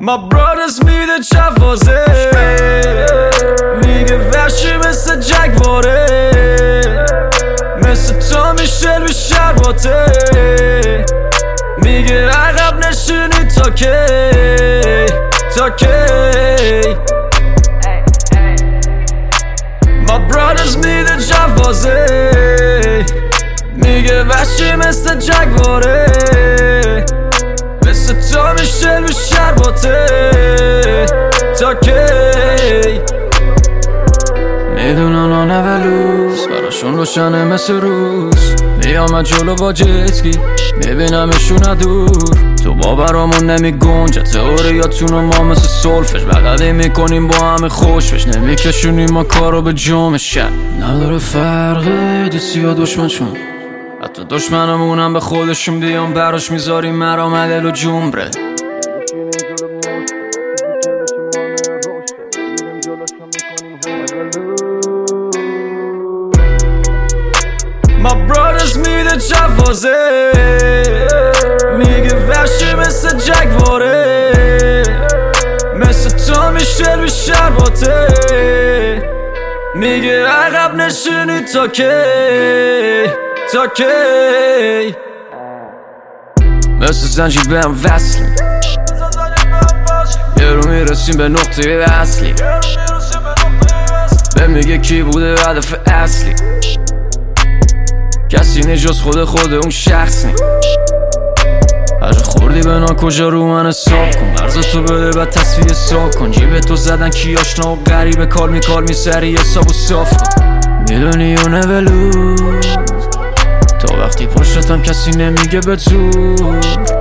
My brothers میده جوازه، میگه وحشی مثل جگواره، مثل تو میشل بی شرباته، میگه عقب نشینی تا کی تا کی. My brothers میده جوازه، میگه وحشی مثل جگواره، مثل تو میشل بی شرباته تا کی. میدونن آنه ولوس براشون روشنه مثل روز، میامد جلو با جتگی میبینمشون دور. تو باورامون نمی گنجه تئوریاتونو ما مثل سولفش بغلی میکنیم با همه خوشفش، نمیکشونیم ما کارو به جامش شد. نداره فرقه دوستی یا دشمن چون حتی دشمنمونم به خودشون بیان براش میذاریم مرام دل و جمبره. My brothers میده جوازه، میگه وحشی مثل جگواره، مثل تو میشل بی شرباته، میگه عقب نشینی تا کی تا کی. مثل زنجیر به هم وصلی، یه رو میرسیم به نقطه اصلی، به میگه کی بوده هدف اصلی، کسی نجاز خود اون شخص نی. هر خوردی به نا کجا رو من حساب کن، برزا تو بده بعد تصویه ساب کن، جیب تو زدن کی آشنا و غریبه، کار می سری حسابو صاف کن. میدونی اونه ولوز تا وقتی پشتتم کسی نمیگه به زور،